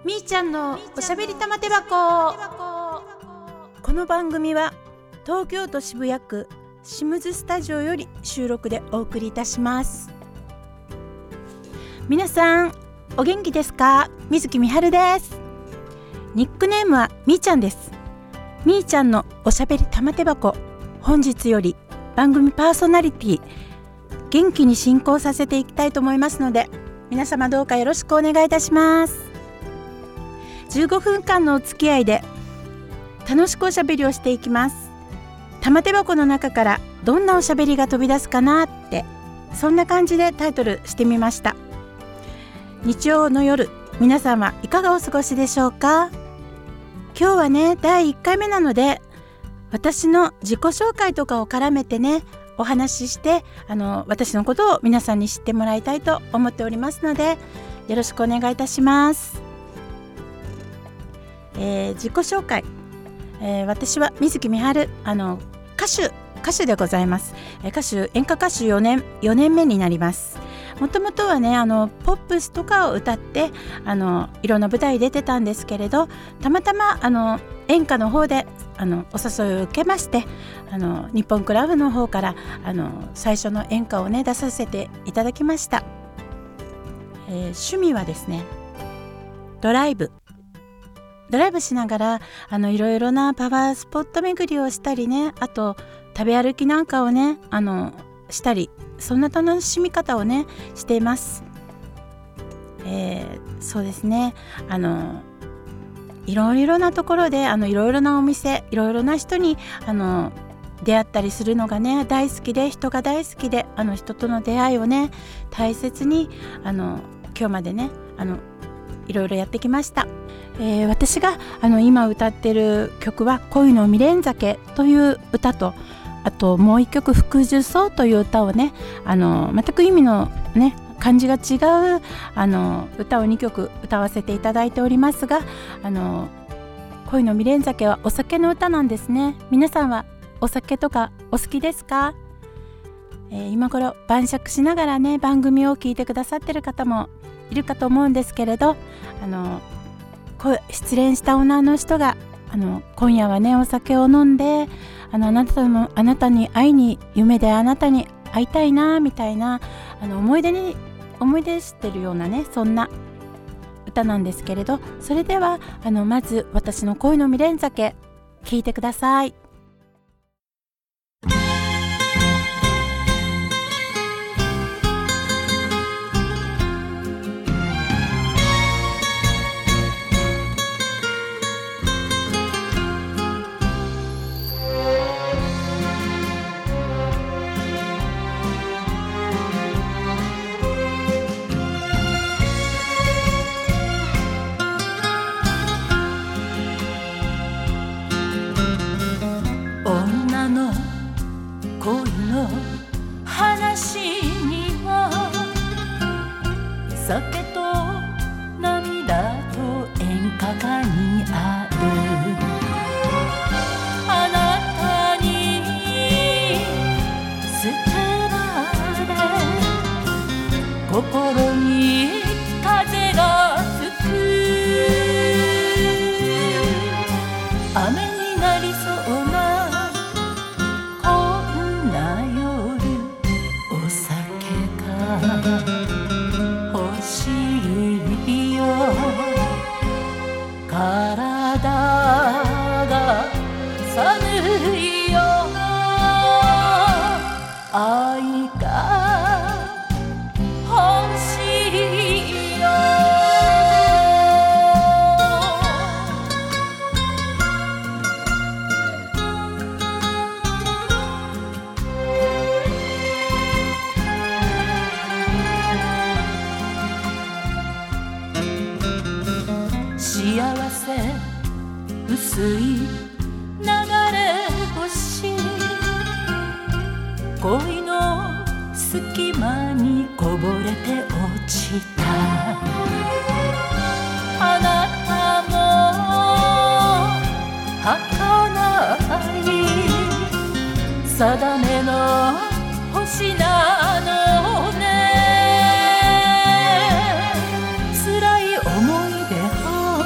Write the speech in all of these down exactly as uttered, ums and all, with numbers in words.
みーちゃんのおしゃべり玉手箱。この番組は東京都渋谷区シムズスタジオより収録でお送りいたします。皆さんお元気ですか？水木みはるです。ニックネームはみーちゃんです。みーちゃんのおしゃべり玉手箱、本日より番組パーソナリティ元気に進行させていきたいと思いますので、皆様どうかよろしくお願いいたします。じゅうごふんかんのお付き合いで楽しくおしゃべりをしていきます。玉手箱の中からどんなおしゃべりが飛び出すかなって、そんな感じでタイトルしてみました。日曜の夜、皆さんはいかがお過ごしでしょうか？今日はね、だいいっかいめなので、私の自己紹介とかを絡めてね、お話しして、あの私のことを皆さんに知ってもらいたいと思っておりますので、よろしくお願いいたします。えー、自己紹介、えー、私は水木みはる、あの歌手歌手でございます。えー、歌手演歌歌手よねんよねんめになります。もともとはね、あのポップスとかを歌ってあのいろんな舞台に出てたんですけれど、たまたまあの演歌の方であのお誘いを受けまして、あの日本クラブの方からあの最初の演歌をね出させていただきました。えー、趣味はですね、ドライブドライブしながらあのいろいろなパワースポット巡りをしたりね、あと食べ歩きなんかをねあのしたり、そんな楽しみ方をねしています。えー、そうですね、あのいろいろなところであのいろいろなお店、いろいろな人にあの出会ったりするのがね大好きで、人が大好きで、あの人との出会いをね大切にあの今日までねあのいろいろやってきました。えー、私があの今歌ってる曲は恋の未練酒という歌と、あともう一曲福寿草という歌をね、あの全く意味のね漢字が違うあの歌をにきょく歌わせていただいておりますが、あの恋の未練酒はお酒の歌なんですね。皆さんはお酒とかお好きですか？えー、今頃晩酌しながらね番組を聞いてくださってる方もいるかと思うんですけれど、あの失恋した女の人があの今夜はねお酒を飲んで、あのあなたのあなたに会いに、夢であなたに会いたいなみたいな、あの思い出に思い出してるようなね、そんな歌なんですけれど、それではあのまず私の恋の未練酒聞いてください。 女の恋の話には酒と涙と演歌がにある。あなたに捨てられ心に風が吹く。雨になりそうな欲しいよ。体が寒いよ。愛が欲しいよ。幸せ薄い流れ星、恋の隙間にこぼれて落ちた。あなたも儚い定めの星なのね。辛い思い出を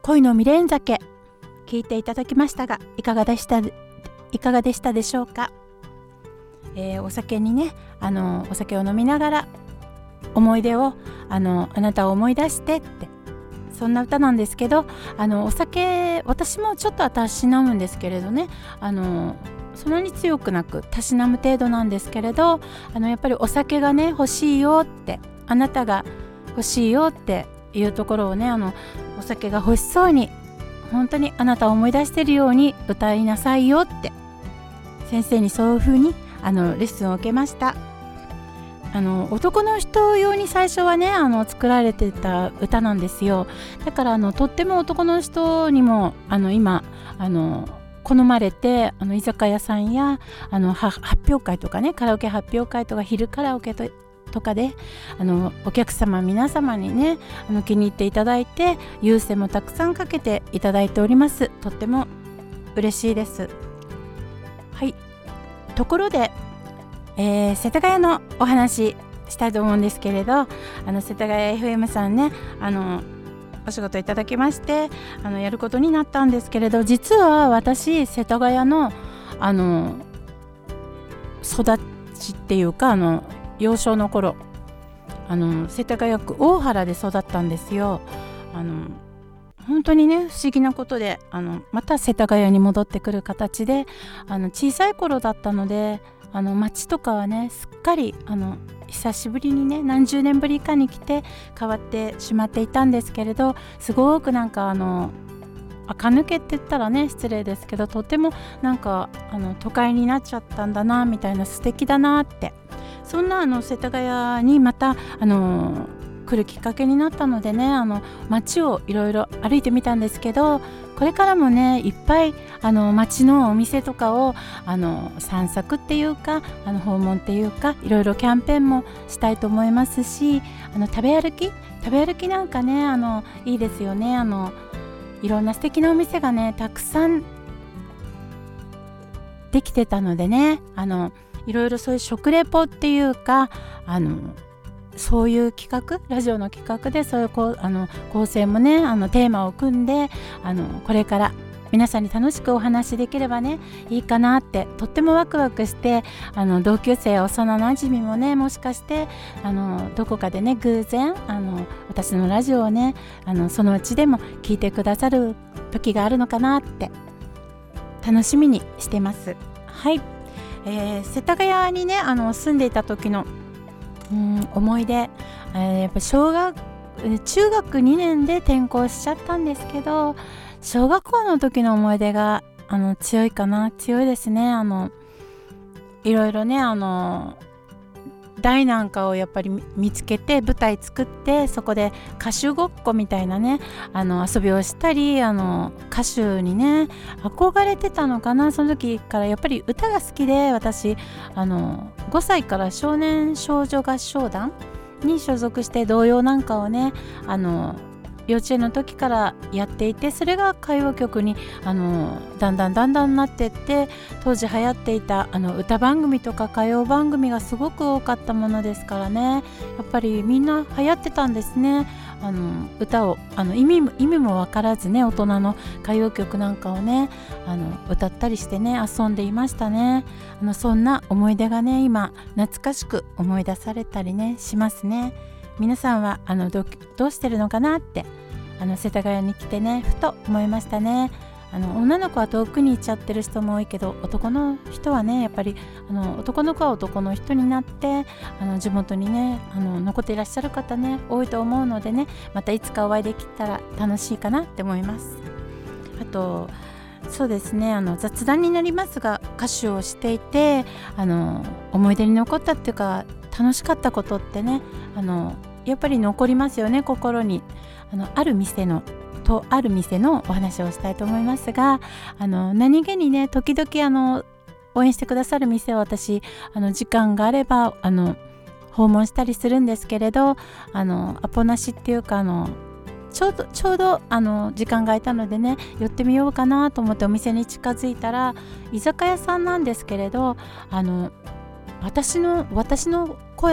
恋の未練酒聞いていただきましたが、いかがでしたいかがでしたでしょうか。えー、お酒にね、あのお酒を飲みながら思い出をあのあなたを思い出してって、そんな歌なんですけど、あのお酒、私もちょっとたしなむんですけれどね、あのそんなに強くなくたしなむ程度なんですけれど、あのやっぱりお酒がね欲しいよって、あなたが欲しいよっていうところをね、あのお酒が欲しそうに本当にあなたを思い出しているように歌いなさいよって先生にそういう風にあのレッスンを受けました。あの男の人用に最初はねあの作られてた歌なんですよ。だからあのとっても男の人にもあの今あの好まれて、あの居酒屋さんやあの発表会とかね、カラオケ発表会とか昼カラオケととかであのお客様皆様にねあの気に入っていただいて、優先もたくさんかけていただいております。とっても嬉しいです。はい、ところで、えー、世田谷のお話したいと思うんですけれど、あの世田谷 エフエム さんね、あのお仕事いただきましてあのやることになったんですけれど、実は私世田谷のあの育ちっていうか、あの幼少の頃あの世田谷区大原で育ったんですよ。あの本当にね不思議なことで、あのまた世田谷に戻ってくる形で、あの小さい頃だったので、あの街とかはねすっかりあの久しぶりにね何十年ぶりかに来て変わってしまっていたんですけれど、すごくなんかあの垢抜けって言ったらね失礼ですけど、とてもなんかあの都会になっちゃったんだなみたいな、素敵だなって、そんなあの世田谷にまたあの来るきっかけになったのでね、あの街をいろいろ歩いてみたんですけど、これからもねいっぱいあの街のお店とかをあの散策っていうか、あの訪問っていうか、いろいろキャンペーンもしたいと思いますし、あの食べ歩き食べ歩きなんかねあのいいですよね。あのいろんな素敵なお店がねたくさんできてたのでね、あのいろいろそういう食レポっていうか、あのそういう企画、ラジオの企画でそういうこうあの構成もねあのテーマを組んで、あのこれから皆さんに楽しくお話できればねいいかなって、とってもワクワクして、あの同級生幼なじみもねもしかしてあのどこかでね偶然あの私のラジオをねあのそのうちでも聞いてくださる時があるのかなって楽しみにしてます。はい、えー、世田谷にねあの住んでいた時のうん思い出、えー、やっぱ小学中学にねんで転校しちゃったんですけど、小学校の時の思い出があの強いかな強いですね。あのいろいろねあの台なんかをやっぱり見つけて舞台作って、そこで歌手ごっこみたいなねあの遊びをしたり、あの歌手にね憧れてたのかな。その時からやっぱり歌が好きで、私あのごさいから少年少女合唱団に所属して童謡なんかをねあの幼稚園の時からやっていて、それが歌謡曲にあのだんだんだんだんなっていって、当時流行っていたあの歌番組とか歌謡番組がすごく多かったものですからね、やっぱりみんな流行ってたんですね。あの歌をあの意味も意味も分からずね、大人の歌謡曲なんかをねあの歌ったりしてね遊んでいましたね。あのそんな思い出がね今懐かしく思い出されたりねしますね。皆さんはあの ど, どうしてるのかなってあの世田谷に来てねふと思いましたね。あの女の子は遠くに行っちゃってる人も多いけど、男の人はねやっぱりあの男の子は男の人になってあの地元にねあの残っていらっしゃる方ね多いと思うのでね、またいつかお会いできたら楽しいかなって思います。あとそうですね、あの雑談になりますが、歌手をしていてあの思い出に残ったっていうか楽しかったことってねあのやっぱり残りますよね、心に。あのある店のとある店のお話をしたいと思いますが、あの何気にね時々あの応援してくださる店を私あの時間があればあの訪問したりするんですけれど、あのアポなしっていうかあのちょうどちょうどあの時間が空いたのでね寄ってみようかなと思ってお店に近づいたら、居酒屋さんなんですけれど、あの私の私の声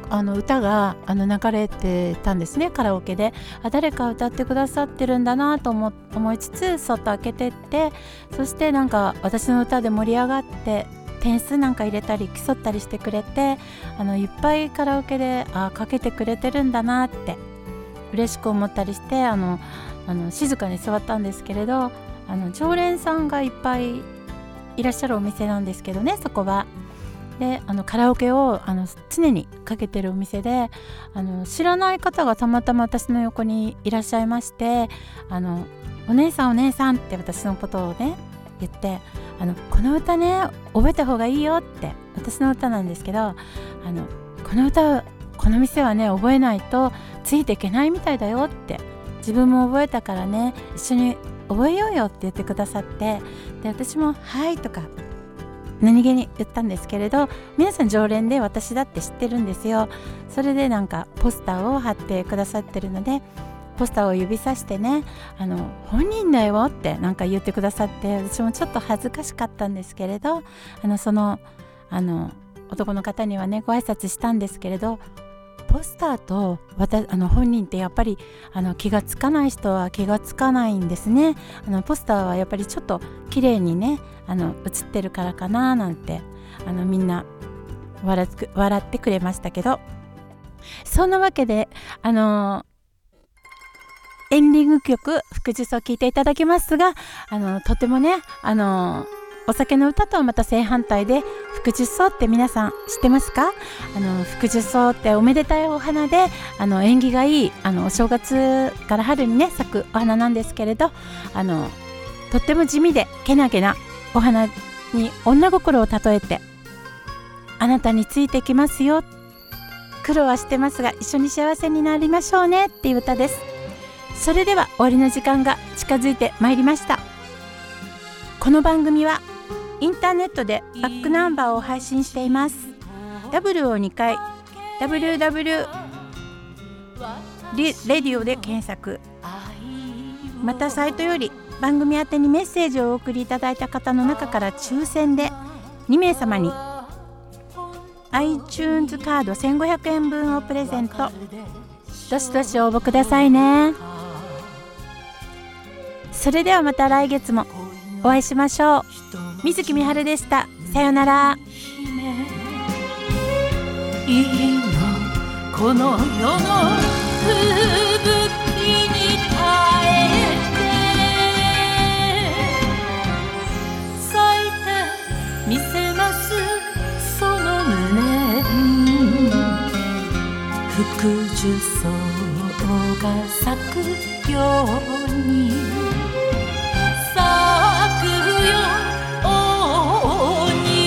あの歌があの流れてたんですね、カラオケで。あ、誰か歌ってくださってるんだなと 思, 思いつつそっと開けてって、そしてなんか私の歌で盛り上がって点数なんか入れたり競ったりしてくれて、あのいっぱいカラオケであかけてくれてるんだなって嬉しく思ったりして、あのあの静かに座ったんですけれど、あの常連さんがいっぱいいらっしゃるお店なんですけどね、そこは。であのカラオケをあの常にかけてるお店で、あの知らない方がたまたま私の横にいらっしゃいまして、あのお姉さんお姉さんって私のことをね言って、あのこの歌ね覚えた方がいいよって、私の歌なんですけど、あのこの歌この店はね覚えないとついていけないみたいだよって、自分も覚えたからね一緒に覚えようよって言ってくださって、で私もはいとか何気に言ったんですけれど、皆さん常連で私だって知ってるんですよ。それでなんかポスターを貼ってくださってるので、ポスターを指さしてね、あの本人だよってなんか言ってくださって、私もちょっと恥ずかしかったんですけれど、あのそのあの男の方にはねご挨拶したんですけれど、ポスターと私あの本人ってやっぱりあの気がつかない人は気がつかないんですね。あのポスターはやっぱりちょっと綺麗にねあの写ってるからかななんて、あのみんな笑って笑ってくれましたけど、そんなわけであのエンディング曲福寿草を聴いていただきますが、あのとてもねあのお酒の歌とはまた正反対で、福寿草って皆さん知ってますか？あの福寿草っておめでたいお花で、あの縁起がいいあのお正月から春にね咲くお花なんですけれど、あのとっても地味でけなげなお花に女心を例えて、あなたについてきますよ、苦労はしてますが一緒に幸せになりましょうねっていう歌です。それでは終わりの時間が近づいてまいりました。この番組はインターネットでバックナンバーを配信しています。 W をにかい ダブリューダブリュー レディオで検索、またサイトより番組宛てにメッセージをお送りいただいた方の中から抽選でにめい様に iTunes カードせんごひゃくえん分をプレゼント。どしどし応募くださいね。それではまた来月もお会いしましょう。水木みはるでした。さよなら。 いいのこの世の吹雪に耐えて咲いてみせますその胸に、福寿草が咲くように咲くように。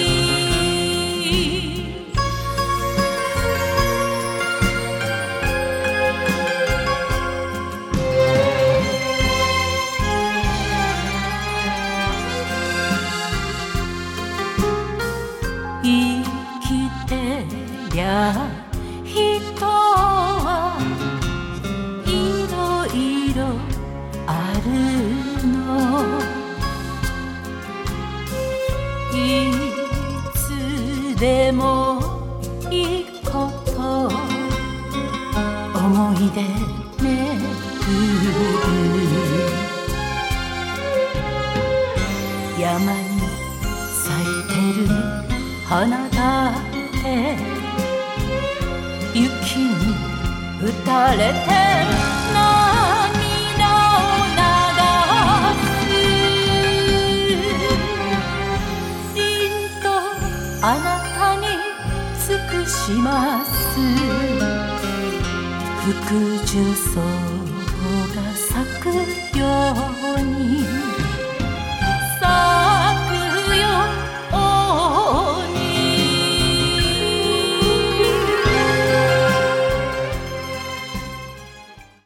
生きてりゃ人はいろいろあるの、いつでもいいこと思い出めぐる、山に咲いてる花だって雪に打たれて涙を流す、凛とあなたに尽くします。福寿草が咲くように